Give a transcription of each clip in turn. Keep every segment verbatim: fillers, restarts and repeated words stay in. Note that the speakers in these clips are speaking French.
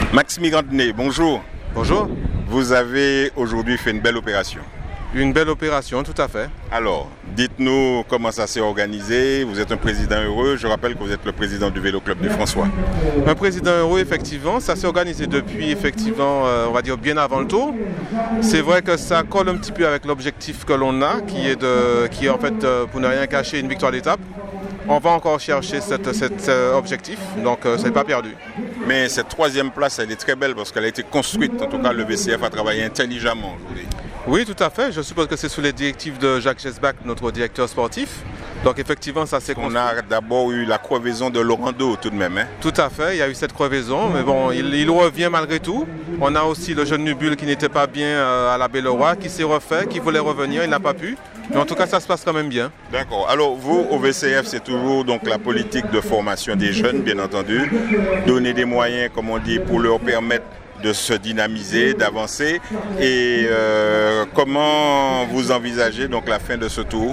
Maxime Gandené, bonjour. Bonjour. Vous avez aujourd'hui fait une belle opération. Une belle opération, tout à fait. Alors, dites-nous comment ça s'est organisé. Vous êtes un président heureux. Je rappelle que vous êtes le président du Vélo Club de François. Un président heureux, effectivement. Ça s'est organisé depuis, effectivement, euh, on va dire bien avant le tour. C'est vrai que ça colle un petit peu avec l'objectif que l'on a, qui est, de, qui est en fait, euh, pour ne rien cacher, une victoire d'étape. On va encore chercher cet, cet euh, objectif, donc euh, ce n'est pas perdu. Mais cette troisième place, elle est très belle parce qu'elle a été construite. En tout cas, le V C F a travaillé intelligemment aujourd'hui. Oui, tout à fait. Je suppose que c'est sous les directives de Jacques Gesbach, notre directeur sportif. Donc effectivement, ça s'est construit. On a d'abord eu la crevaison de Laurando tout de même. Hein. Tout à fait, il y a eu cette crevaison, mais bon, il, il revient malgré tout. On a aussi le jeune Nubule qui n'était pas bien euh, à la Belleroy, qui s'est refait, qui voulait revenir, il n'a pas pu. Mais en tout cas, ça se passe quand même bien. D'accord. Alors vous, au V C F, c'est toujours donc la politique de formation des jeunes, bien entendu. Donner des moyens, comme on dit, pour leur permettre de se dynamiser, d'avancer. Et euh, comment vous envisagez donc la fin de ce tour?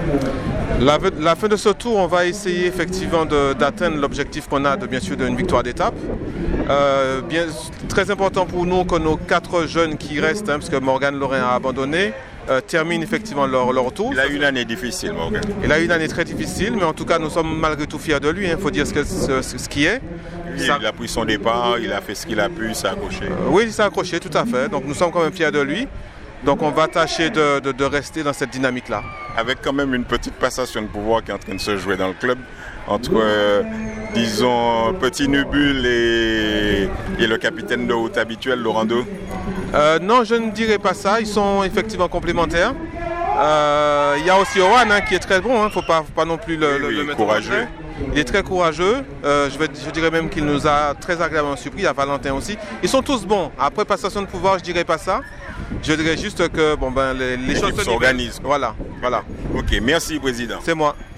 La, la fin de ce tour, on va essayer effectivement d'atteindre l'objectif qu'on a de bien sûr d'une victoire d'étape. Euh, bien, très important pour nous que nos quatre jeunes qui restent, hein, parce que Morgan Lorrain a abandonné, euh, terminent effectivement leur, leur tour. Il a eu une année difficile, Morgan. Il a eu une année très difficile, mais en tout cas nous sommes malgré tout fiers de lui, il hein, faut dire ce, que, ce, ce qui est. Ça... Il a pris son départ, il a fait ce qu'il a pu, il s'est accroché. Euh, oui, il s'est accroché, tout à fait. Donc nous sommes quand même fiers de lui. Donc on va tâcher de, de, de rester dans cette dynamique-là. Avec quand même une petite passation de pouvoir qui est en train de se jouer dans le club entre, euh, disons, Petit Nubule et, et le capitaine de route habituel, Laurando. euh, Non, je ne dirais pas ça. Ils sont effectivement complémentaires. Il euh, y a aussi Owen hein, qui est très bon. Il hein. ne faut pas, faut pas non plus le, oui, le, oui, le mettre courageux. en retrait. Il est très courageux. Euh, je, vais, je dirais même qu'il nous a très agréablement surpris. Il y a Valentin aussi. Ils sont tous bons. Après passation de pouvoir, je dirais pas ça. Je dirais juste que bon, ben, les, les choses s'organisent. Voilà, voilà. Ok, merci Président. C'est moi.